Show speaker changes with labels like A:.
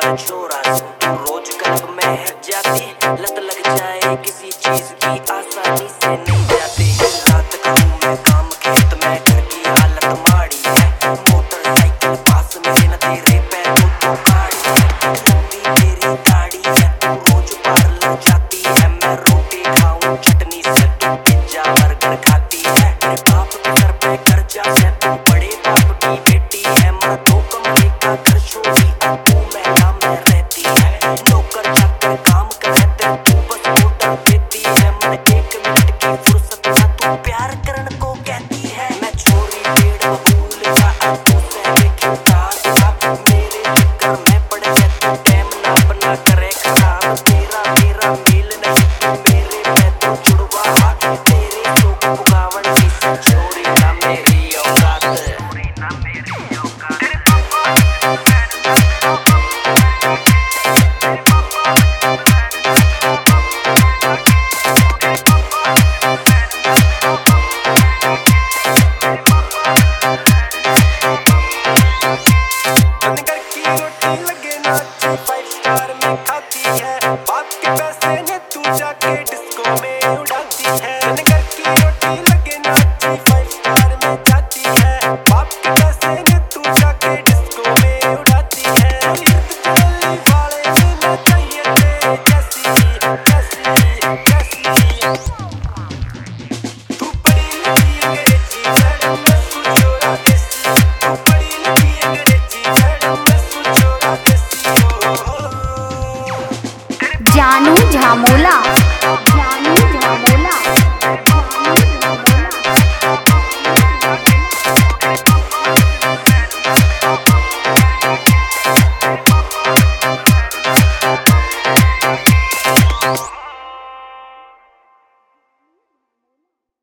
A: मैं छोरा तू रोज क्लब में है जाती, लत लग जाए किसी चीज की आसानी से नहीं जाती। रात का हूँ मैं काम खेत में, घर की हालत माड़ी है, मोटरसाइकिल पास मेरे न तेरे पैरों तो गाड़ी है। लंबी तेरी गाड़ी है, तू रोज पार्लर जाती है, मैं रोटी खाऊं चटनी से, तू पिज्जा बर्गर खाती है। मेरे बाप के सर पे कर्जा है, तू बड़े बाप की बेटी है, मैं दो कमरे का घर छोड़ी तू महला में रहती है। नौकर चाकर काम करते तू बस ऑर्डर देती है, मैं 1 मिनट की फुर्सत ना तू प्यार करने को कहती है। मैं छोरी पेड़ बबूल का तू सहरे क्यों मेरे चक्कर में पड़ गया तू टाइम ना अपना करे खराब। तेरा मेरा मेल नहीं तू मेरे में तो जुड़वा, तेरे शोक पुगावन की छोरी ना मेरी औकात। घर की रोटी लगे ना 5 स्टार में खाती है, बाप के पैसे ने तू जाके डिस्को में उड़ाती है। घर की रोटी लगे ना 5 स्टार में जाती है, बाप के पैसे ने तू जाके डिस्को में उड़ाती है। चोली वाले ना चाहिए तेरे जैसी कैसी कैसी, तू बड़ी लगी अंग्रेजी मैडम मैं तू छोरा देसी, तू बड़ी लगी अंग्रेजी मैडम मैं तू छोरा देसी।
B: जानू झामोला।